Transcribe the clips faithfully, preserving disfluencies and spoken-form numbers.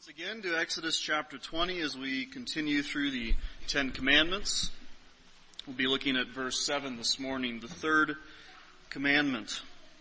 Once again to Exodus chapter twenty as we continue through the Ten Commandments. We'll be looking at verse seven this morning, the third commandment.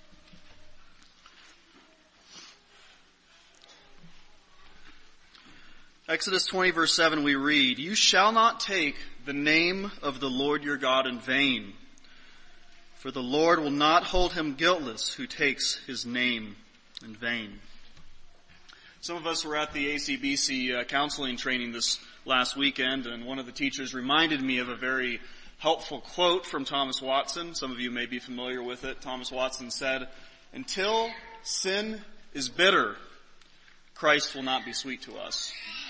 Exodus twenty verse seven we read, "You shall not take the name of the Lord your God in vain, for the Lord will not hold him guiltless who takes his name in vain." Some of us were at the A C B C uh, counseling training this last weekend, and one of the teachers reminded me of a very helpful quote from Thomas Watson. Some of you may be familiar with it. Thomas Watson said, "Until sin is bitter, Christ will not be sweet to us."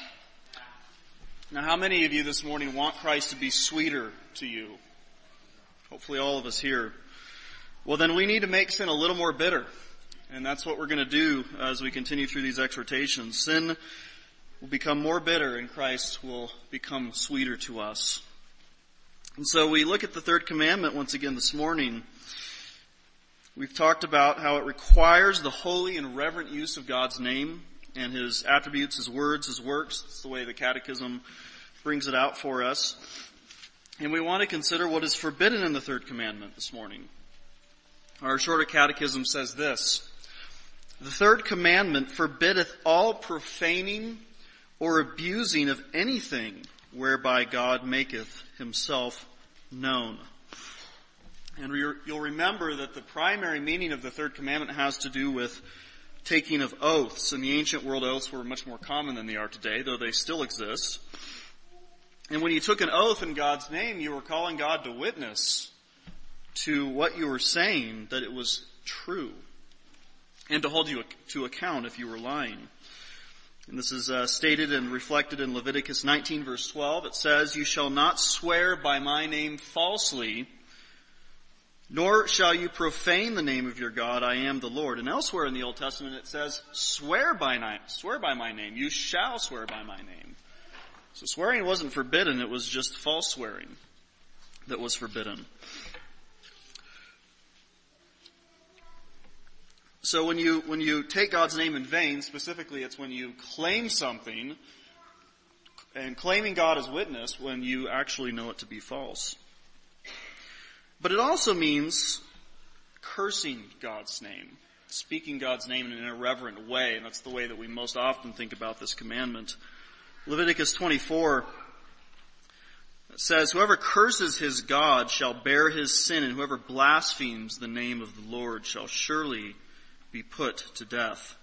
Now, how many of you this morning want Christ to be sweeter to you? Hopefully all of us here. Well, then we need to make sin a little more bitter. And that's what we're going to do as we continue through these exhortations. Sin will become more bitter and Christ will become sweeter to us. And so we look at the third commandment once again this morning. We've talked about how it requires the holy and reverent use of God's name and His attributes, His words, His works. That's the way the Catechism brings it out for us. And we want to consider what is forbidden in the third commandment this morning. Our shorter catechism says this: "The third commandment forbiddeth all profaning or abusing of anything whereby God maketh himself known." And you'll remember that the primary meaning of the third commandment has to do with taking of oaths. In the ancient world, oaths were much more common than they are today, though they still exist. And when you took an oath in God's name, you were calling God to witness to what you were saying, that it was true, and to hold you to account if you were lying. And this is uh, stated and reflected in Leviticus nineteen verse twelve. It says, "You shall not swear by my name falsely, nor shall you profane the name of your God. I am the Lord." And elsewhere in the Old Testament it says, "Swear by my, swear by my name. You shall swear by my name." So swearing wasn't forbidden. It was just false swearing that was forbidden. So when you, when you take God's name in vain, specifically it's when you claim something, and claiming God as witness when you actually know it to be false. But it also means cursing God's name, speaking God's name in an irreverent way, and that's the way that we most often think about this commandment. Leviticus twenty-four says, "Whoever curses his God shall bear his sin, and whoever blasphemes the name of the Lord shall surely be put to death."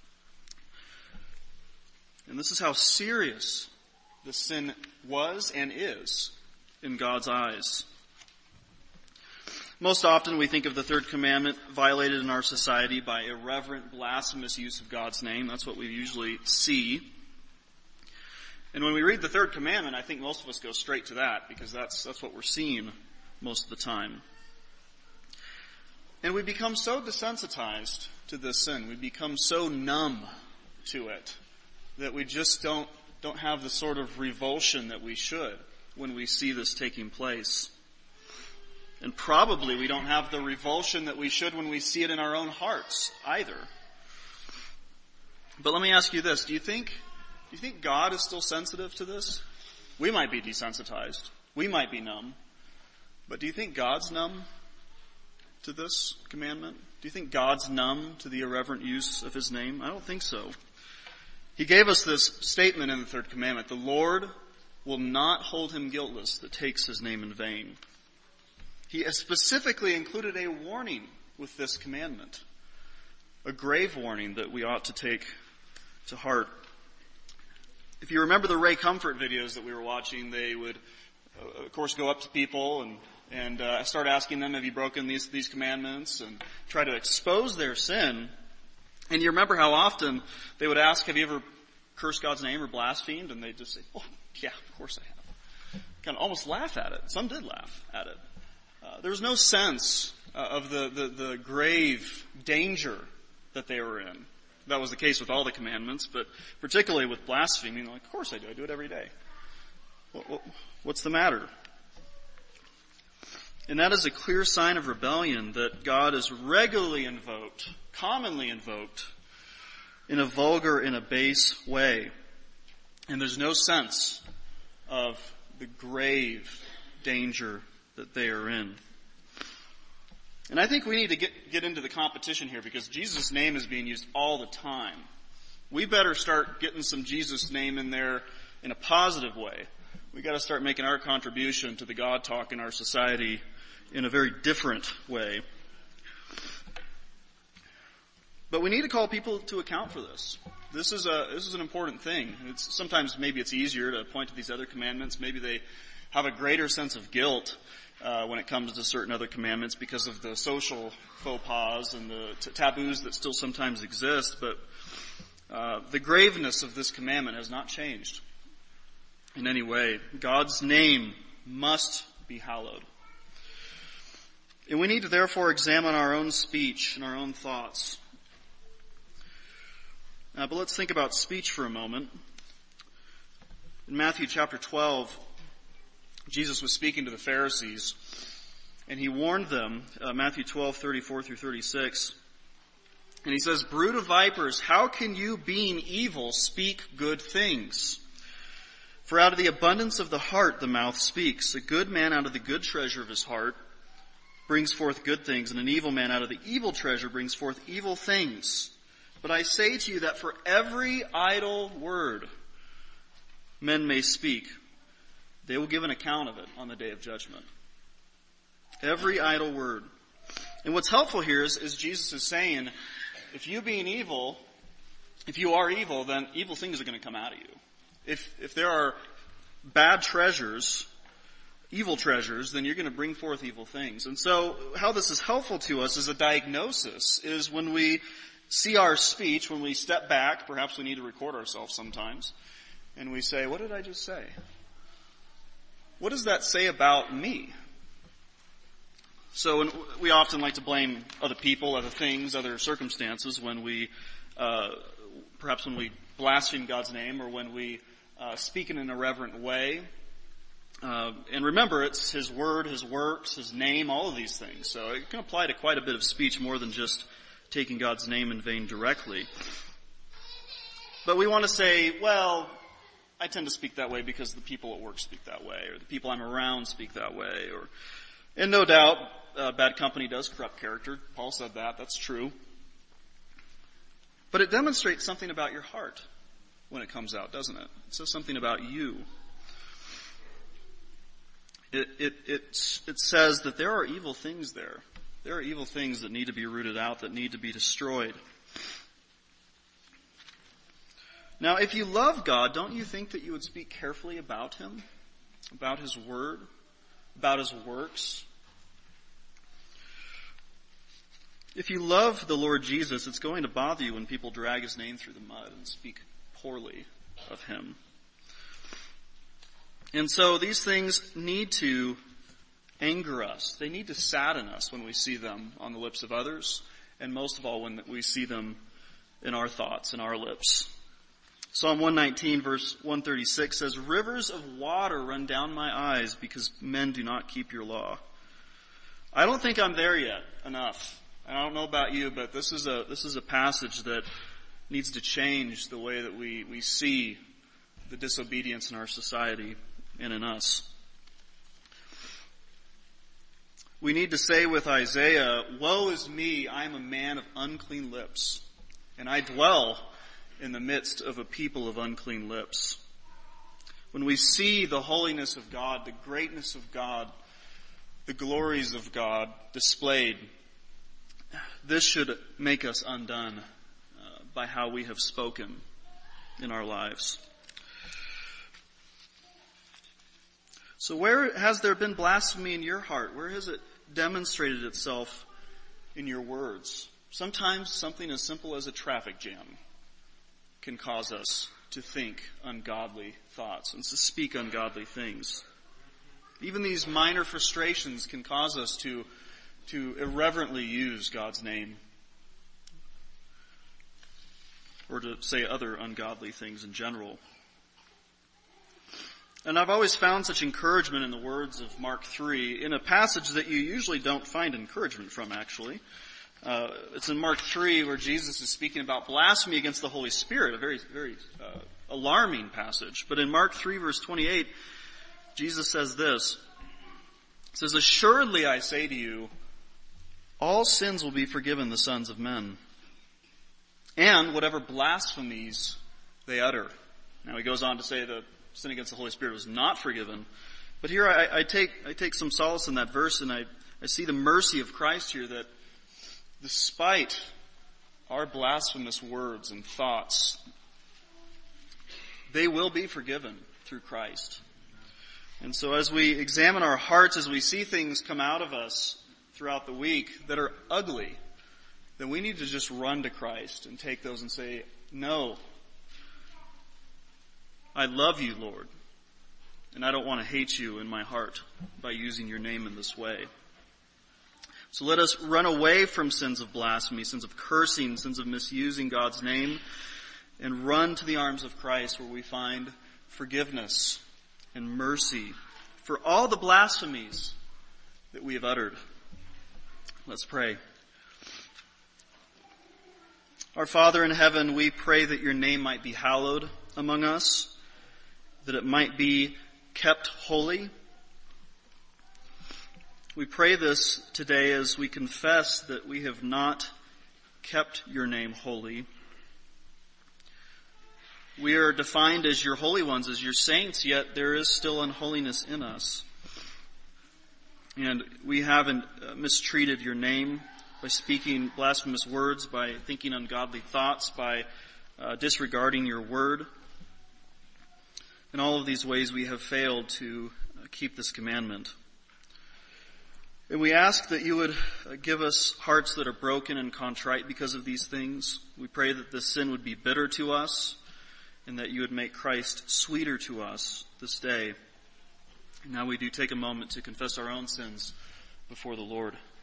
And this is how serious the sin was and is in God's eyes. Most often we think of the third commandment violated in our society by irreverent, blasphemous use of God's name. That's what we usually see. And when we read the third commandment, I think most of us go straight to that, because that's, that's what we're seeing most of the time. And we become so desensitized to this sin, we become so numb to it, that we just don't, don't have the sort of revulsion that we should when we see this taking place. And probably we don't have the revulsion that we should when we see it in our own hearts either. But let me ask you this, do you think, do you think God is still sensitive to this? We might be desensitized. We might be numb. But do you think God's numb to this commandment? Do you think God's numb to the irreverent use of His name? I don't think so. He gave us this statement in the third commandment: "The Lord will not hold him guiltless that takes His name in vain." He has specifically included a warning with this commandment, a grave warning that we ought to take to heart. If you remember the Ray Comfort videos that we were watching, they would, uh, of course, go up to people and and uh, start asking them, "Have you broken these these commandments?" and try to expose their sin. And you remember how often they would ask, "Have you ever cursed God's name or blasphemed?" And they'd just say, "Oh, yeah, of course I have." Kind of almost laugh at it. Some did laugh at it. Uh, there was no sense uh, of the, the, the grave danger that they were in. That was the case with all the commandments, but particularly with blaspheming, like, of course I do. I do it every day. What, what, what's the matter? And that is a clear sign of rebellion that God is regularly invoked, commonly invoked, in a vulgar and a base way. And there's no sense of the grave danger that they are in. And I think we need to get, get into the competition here because Jesus' name is being used all the time. We better start getting some Jesus' name in there in a positive way. We got to start making our contribution to the God talk in our society in a very different way. But we need to call people to account for this. This is a this is an important thing. It's sometimes maybe it's easier to point to these other commandments. Maybe they have a greater sense of guilt uh, when it comes to certain other commandments because of the social faux pas and the t- taboos that still sometimes exist. But uh, the graveness of this commandment has not changed in any way. God's name must be hallowed. And we need to therefore examine our own speech and our own thoughts. Uh, but let's think about speech for a moment. In Matthew chapter twelve, Jesus was speaking to the Pharisees, and he warned them, uh, Matthew twelve, thirty-four through thirty-six, and he says, "Brood of vipers, how can you, being evil, speak good things? For out of the abundance of the heart the mouth speaks. A good man out of the good treasure of his heart brings forth good things, and an evil man out of the evil treasure brings forth evil things. But I say to you that for every idle word men may speak, they will give an account of it on the day of judgment." Every idle word. And what's helpful here is, is Jesus is saying, if you being evil, if you are evil, then evil things are going to come out of you. If, if there are bad treasures, evil treasures, then you're going to bring forth evil things. And so how this is helpful to us as a diagnosis is when we see our speech, when we step back, perhaps we need to record ourselves sometimes, and we say, what did I just say? What does that say about me? So we often like to blame other people, other things, other circumstances when we, uh, perhaps when we blaspheme God's name or when we uh, speak in an irreverent way. Uh, and remember, it's His word, His works, His name, all of these things. So it can apply to quite a bit of speech more than just taking God's name in vain directly. But we want to say, well, I tend to speak that way because the people at work speak that way, or the people I'm around speak that way, or, and no doubt, uh, bad company does corrupt character. Paul said that. That's true. But it demonstrates something about your heart when it comes out, doesn't it? It says something about you. It, it, it, it says that there are evil things there. There are evil things that need to be rooted out, that need to be destroyed. Now, if you love God, don't you think that you would speak carefully about Him, about His word, about His works? If you love the Lord Jesus, it's going to bother you when people drag His name through the mud and speak poorly of Him. And so these things need to anger us. They need to sadden us when we see them on the lips of others, and most of all when we see them in our thoughts, in our lips. Psalm one nineteen verse one thirty-six says, "Rivers of water run down my eyes because men do not keep your law." I don't think I'm there yet enough. I don't know about you, but this is a this is a passage that needs to change the way that we, we see the disobedience in our society and in us. We need to say with Isaiah, "Woe is me, I am a man of unclean lips, and I dwell in the midst of a people of unclean lips." When we see the holiness of God, the greatness of God, the glories of God displayed, this should make us undone uh, by how we have spoken in our lives. So where has there been blasphemy in your heart? Where has it demonstrated itself in your words? Sometimes something as simple as a traffic jam can cause us to think ungodly thoughts and to speak ungodly things. Even these minor frustrations can cause us to, to irreverently use God's name or to say other ungodly things in general. And I've always found such encouragement in the words of Mark three, in a passage that you usually don't find encouragement from, actually. Uh, it's in Mark three where Jesus is speaking about blasphemy against the Holy Spirit, a very, very uh, alarming passage. But in Mark three verse twenty-eight, Jesus says this. He says, "Assuredly I say to you, all sins will be forgiven the sons of men, and whatever blasphemies they utter." Now he goes on to say that sin against the Holy Spirit was not forgiven. But here I, I take I take some solace in that verse, and I, I see the mercy of Christ here, that despite our blasphemous words and thoughts, they will be forgiven through Christ. And so as we examine our hearts, as we see things come out of us throughout the week that are ugly, then we need to just run to Christ and take those and say, "No, I love you, Lord, and I don't want to hate you in my heart by using your name in this way." So let us run away from sins of blasphemy, sins of cursing, sins of misusing God's name, and run to the arms of Christ, where we find forgiveness and mercy for all the blasphemies that we have uttered. Let's pray. Our Father in heaven, we pray that your name might be hallowed among us, that it might be kept holy. We pray this today as we confess that we have not kept your name holy. We are defined as your holy ones, as your saints, yet there is still unholiness in us. And we haven't uh, mistreated your name by speaking blasphemous words, by thinking ungodly thoughts, by uh, disregarding your word. In all of these ways we have failed to uh, keep this commandment. And we ask that you would give us hearts that are broken and contrite because of these things. We pray that this sin would be bitter to us, and that you would make Christ sweeter to us this day. Now we do take a moment to confess our own sins before the Lord.